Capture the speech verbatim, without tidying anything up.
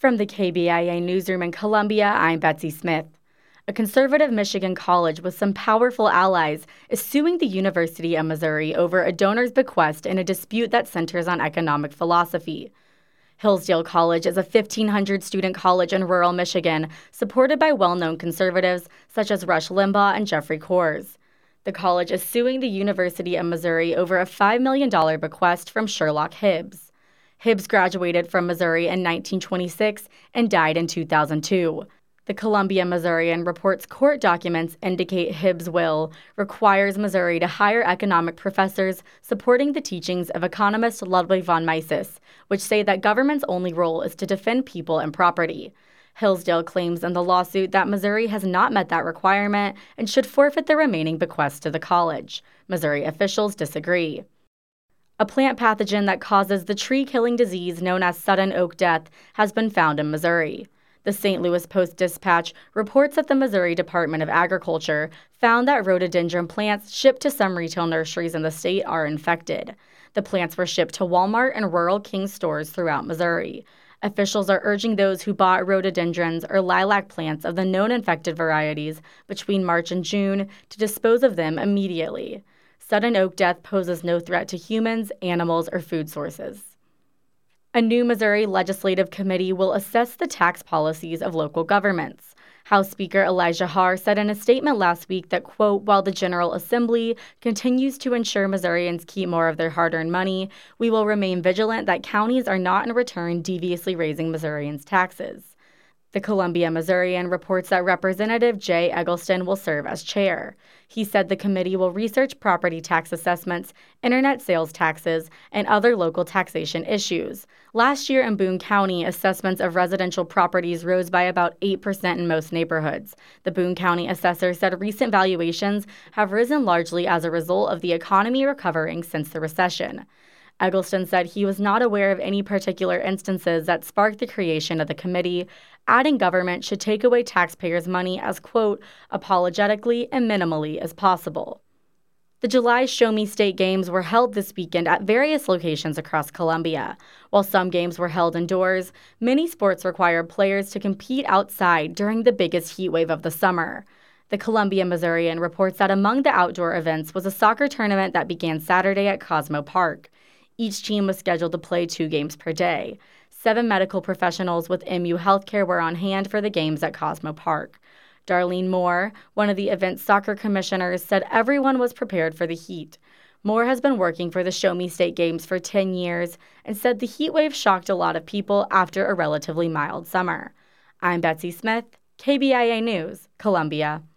From the K B I A newsroom in Columbia, I'm Betsy Smith. A conservative Michigan college with some powerful allies is suing the University of Missouri over a donor's bequest in a dispute that centers on economic philosophy. Hillsdale College is a fifteen hundred student college in rural Michigan, supported by well-known conservatives such as Rush Limbaugh and Jeffrey Coors. The college is suing the University of Missouri over a five million dollars bequest from Sherlock Hibbs. Hibbs graduated from Missouri in nineteen twenty-six and died in two thousand two. The Columbia Missourian reports court documents indicate Hibbs' will requires Missouri to hire economic professors supporting the teachings of economist Ludwig von Mises, which say that government's only role is to defend people and property. Hillsdale claims in the lawsuit that Missouri has not met that requirement and should forfeit the remaining bequests to the college. Missouri officials disagree. A plant pathogen that causes the tree-killing disease known as sudden oak death has been found in Missouri. The Saint Louis Post-Dispatch reports that the Missouri Department of Agriculture found that rhododendron plants shipped to some retail nurseries in the state are infected. The plants were shipped to Walmart and Rural King stores throughout Missouri. Officials are urging those who bought rhododendrons or lilac plants of the known infected varieties between March and June to dispose of them immediately. Sudden oak death poses no threat to humans, animals, or food sources. A new Missouri legislative committee will assess the tax policies of local governments. House Speaker Elijah Haahr said in a statement last week that, quote, while the General Assembly continues to ensure Missourians keep more of their hard-earned money, we will remain vigilant that counties are not in return deviously raising Missourians' taxes. The Columbia Missourian reports that Representative Jay Eggleston will serve as chair. He said the committee will research property tax assessments, internet sales taxes, and other local taxation issues. Last year in Boone County, assessments of residential properties rose by about eight percent in most neighborhoods. The Boone County assessor said recent valuations have risen largely as a result of the economy recovering since the recession. Eggleston said he was not aware of any particular instances that sparked the creation of the committee, adding government should take away taxpayers' money as, quote, apologetically and minimally as possible. The July Show Me State Games were held this weekend at various locations across Columbia. While some games were held indoors, many sports required players to compete outside during the biggest heat wave of the summer. The Columbia Missourian reports that among the outdoor events was a soccer tournament that began Saturday at Cosmo Park. Each team was scheduled to play two games per day. Seven medical professionals with M U Healthcare were on hand for the games at Cosmo Park. Darlene Moore, one of the event's soccer commissioners, said everyone was prepared for the heat. Moore has been working for the Show Me State Games for ten years and said the heat wave shocked a lot of people after a relatively mild summer. I'm Betsy Smith, K B I A News, Columbia.